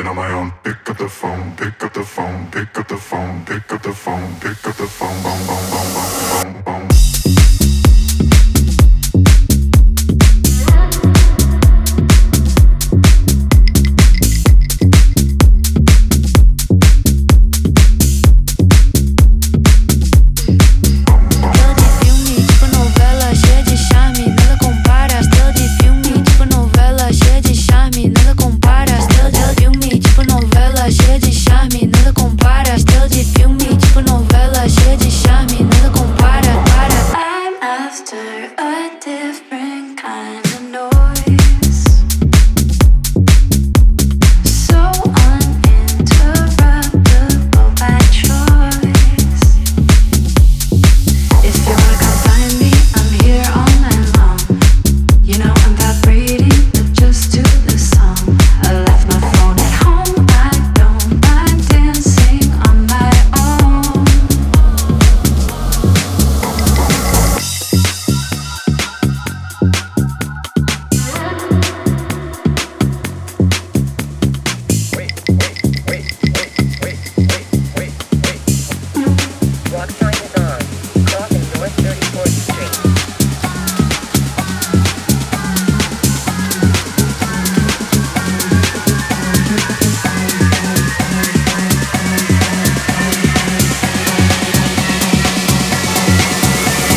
dancing on my own. Pick up the phone, pick up the phone, pick up the phone, pick up the phone, pick up the phone, boom, boom, boom, boom, boom, boom.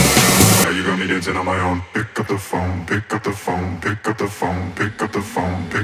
Dancing on my own. Pick up the phone, pick up the phone, pick up the phone, pick up the phone.